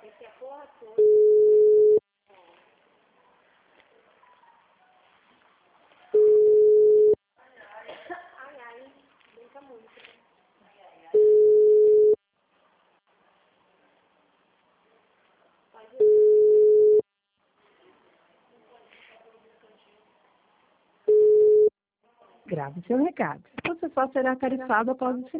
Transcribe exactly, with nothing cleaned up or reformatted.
Esse a porra toda. Ai, ai, brinca muito. Pode ir. Grave seu recado. Você só será tarifado após o